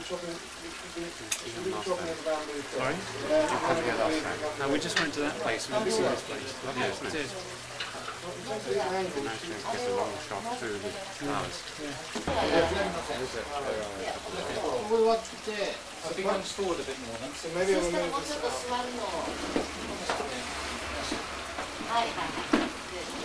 chopping, should we be chopping the bamboo first? Sorry? You'll probably get lost now. No, we just went to that place. We didn't see this place. Lovely, Yeah, isn't it it? is. Nice to get a long shot through the flowers. I think I'm forward a bit more then. So maybe I'll move this out. はいはいはい。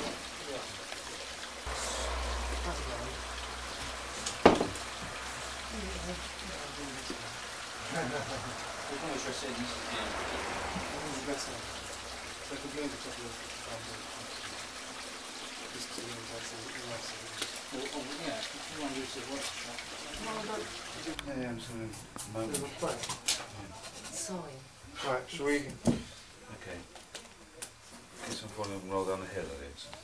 That's better. So I could move a couple of bamboo. Just to move that so it's nice. Yeah, if you want to do some work. Yeah, I'm just going to moment. Right. そうよ。 Right, shall we? Okay. This one falling and roll down the hill, I think.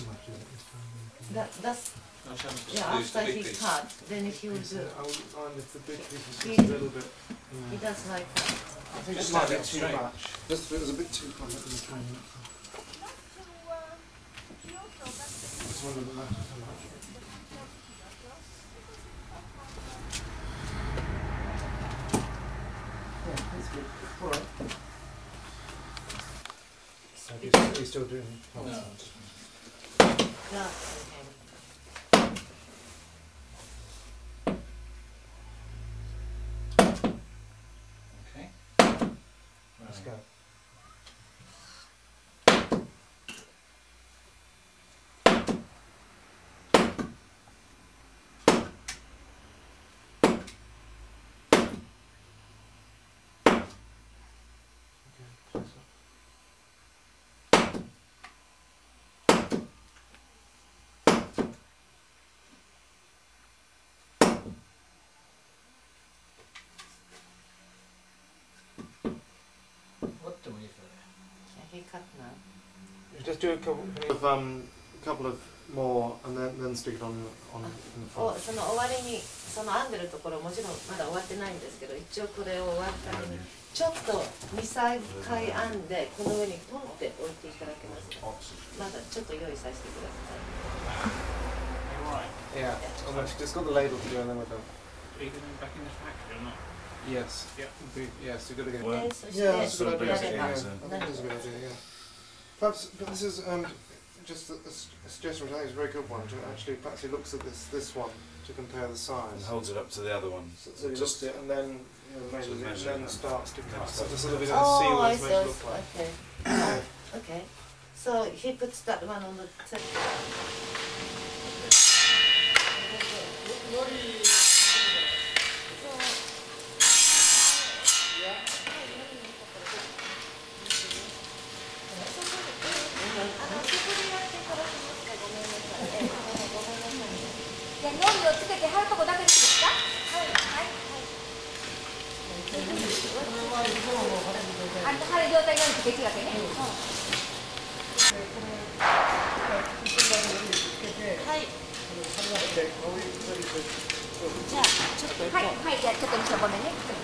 That's I'll show them. yeah. Lose the After big he piece. cut, then if you do, It's the big piece is He- just a little bit. he does like that. I think Just it might be stand up too straight. much. Just it was a bit too high at the time. Just wondered if that matters so much. Yeah, that's good. All right. So he's still doing No. Yeah. Okay. Let's go. What do we for Yeah, he cut now. Just do a couple of more, and then stick it on in the お front. その終わりにその編んでるところもちろんまだ終わってないんですけど、一応これを終わった後にちょっと2、3回編んでこの上にポンって置いていただけますか。まだちょっと用意させてください。 Right. Yeah, almost just got the label to do, and then we're done. Are you going back in the factory or not? Yes. Yeah. Yes, we've got to get. Well, で、そして Yeah, that's a good や idea. れ Yeah, ば I think that's a good idea. Yeah. Perhaps, but this is just a suggestion. Which I think is a very good one. To actually, perhaps he looks at this one to compare the and size. holds it up to the other one. So he looks at it and then measures it, and measure then it. starts to cut. So starts just to so that we cut. don't see Oh, what I it's see. meant to look like. Okay. Okay. So he puts that one on the tip. Okay, are we ready to? じゃあちょっとはい、はい、じゃあちょっとごめんね。